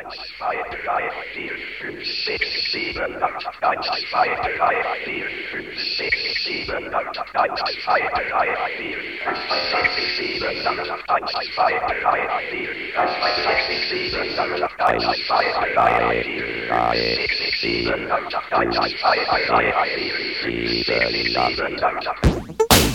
2, 3, 4, 5, 6, 7, 8, 1, 2, 3, 4, 5, 6, 7, 8, 1, 2, 3, 4, 5, 6, 7, 8, 1, 2, 3, 4, 5, 6, 7, 8, 1, 2, 3, 4, 6, 7, 8, 1, 2, 3, 4, 6, 7, 8.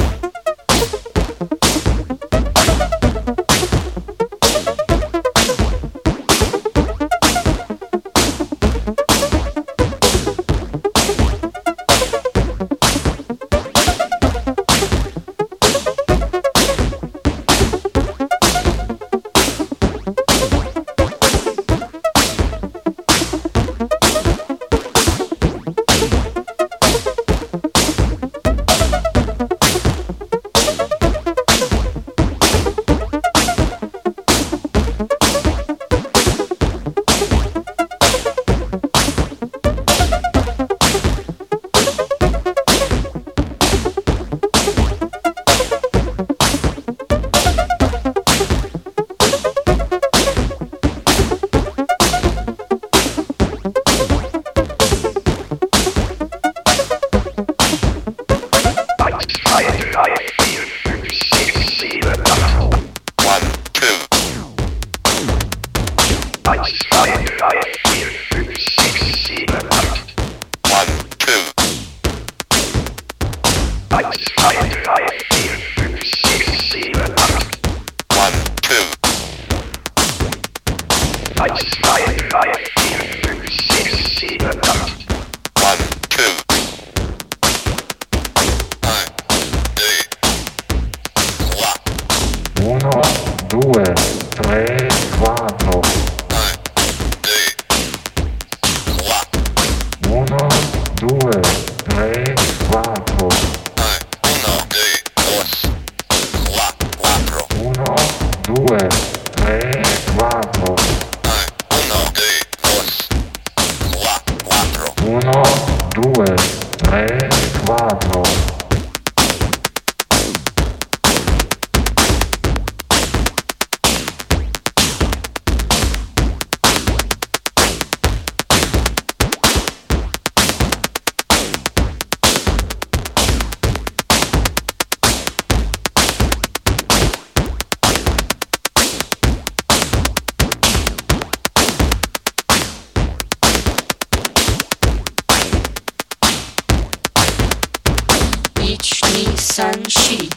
Sanshi.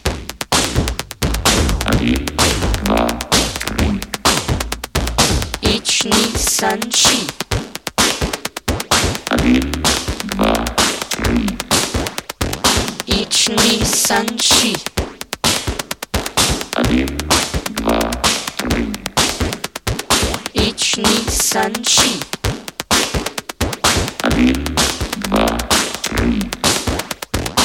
1, 2, 3. Ichni Sanshi. 1, 2, 3. Ichni Sanshi. 1, 2, 3. Ichni Sanshi.